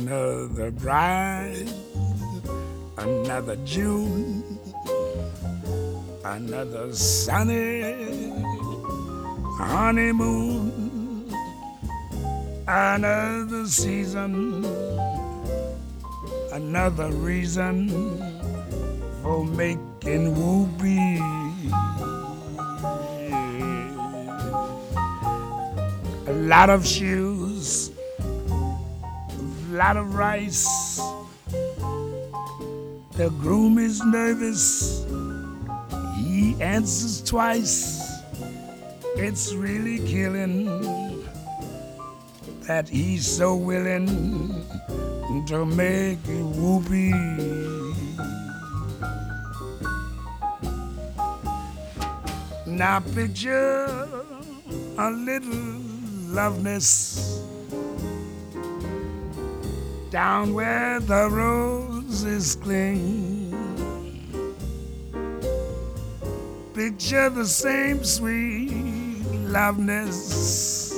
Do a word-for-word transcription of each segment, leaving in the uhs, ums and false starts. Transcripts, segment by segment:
Another bride, another June, another sunny honeymoon, another season, another reason for making whoopee. A lot of shoes, a lot of rice. The groom is nervous, he answers twice. It's really killing that he's so willing to make you whoopee. Now picture a little loveness down where the roses cling. Picture the same sweet loveness.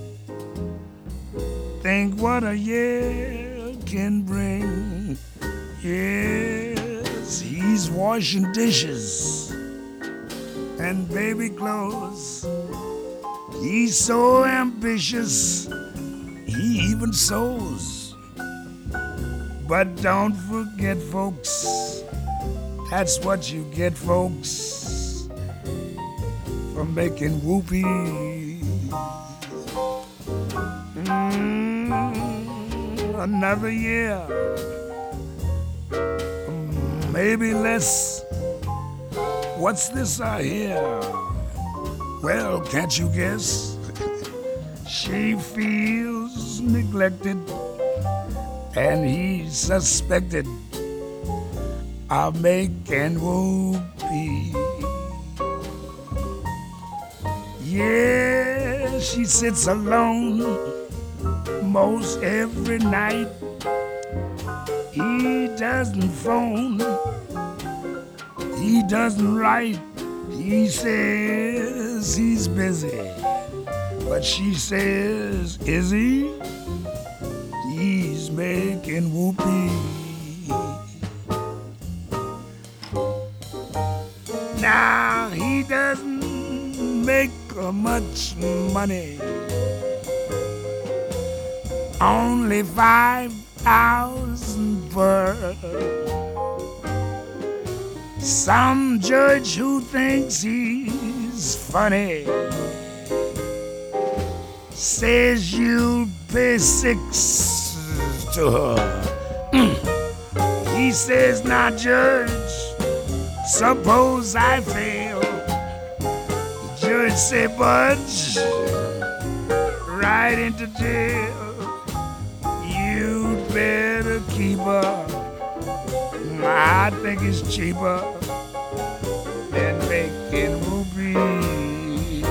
Think what a year can bring. Yes, he's washing dishes and baby clothes. He's so ambitious, he even sews. But don't forget, folks, that's what you get, folks, for making whoopee. Mm, another year, maybe less. What's this I hear? Well, can't you guess? She feels neglected, and he's suspected of making whoopee. Yeah, she sits alone most every night. He doesn't phone, he doesn't write. He says he's busy, but she says, is he? He's making whoopee. Now he doesn't make much money, only five thousand per. Some judge who thinks he's funny says you'll pay six to her. He says, now judge, suppose I fail. The judge say, budge right into jail. You'd better keep her. I think it's cheaper than making whoopee.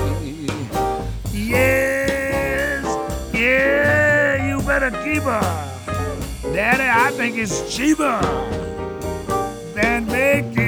Yes, yeah, you better keep her. Daddy, I think it's cheaper than making